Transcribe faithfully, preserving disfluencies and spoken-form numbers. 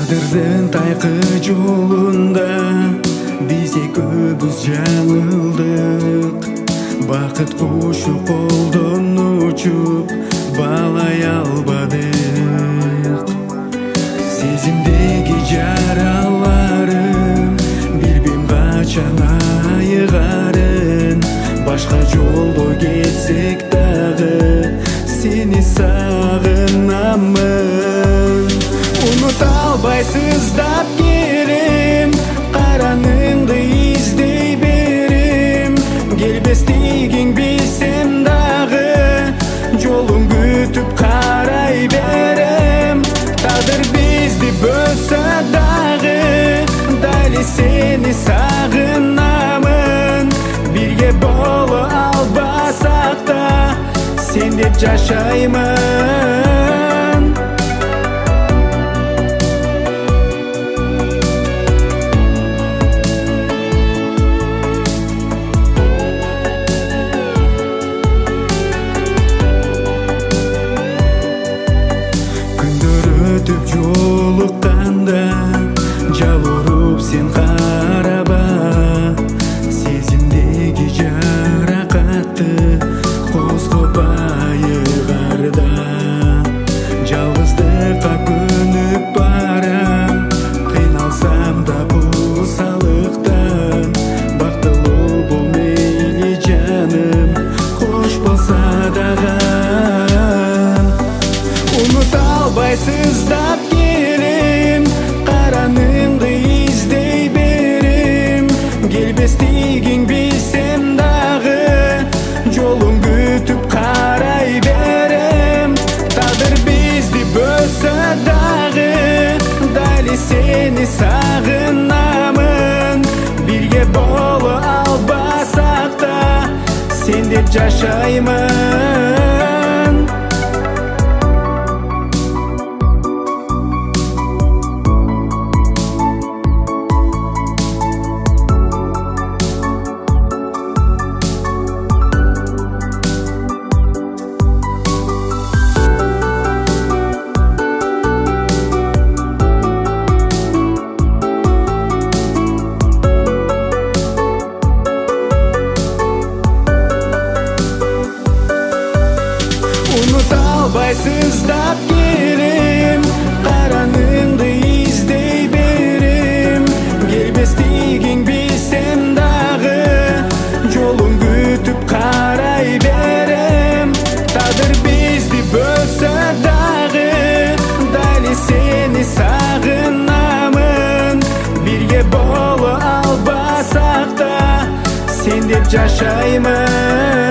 Тагдырдын тайкы жолунда биз экөөбүз жаңылдык. Бакыт кушу колдон учуп баалай албадык. Сезимдеги жараларым билбейм качан айыгарын. Башка жолдо кетсек дагы сени сагынамын. Уnuta албай сыздап келем, караныңды издей берем. Келбестигиң билсем дагы жолун күтүп карай берем. Тагдыр бизди бөлсө дагы дали сени сагынамын. Бирге боло албасак да сен деп жашаймын. Өтүп жолукканда жалуруп сен караба. Сезимдеги жаракатты козгоп айыгарда. Жалгыздыкка көнүп барам, кыйналсам да кусалыктан. Бактылуу бол мейли жаным, кош болсо дагы. Unuta alбай сыздап келем, караныңды издей берем. Келбестигиң билсем дагы жолун күтүп карай берем. Тагдыр бизди бөлсө дагы дали сени сагынамын. Бирге боло албасак да сен деп жашаймын. Unuta alбай сыздап келем, караныңды издей берем. Келбестигиң билсем дагы жолун күтүп карай берем. Тагдыр бизди бөлсө дагы дали сени сагынамын. Бирге боло албасак да сен деп жашаймын.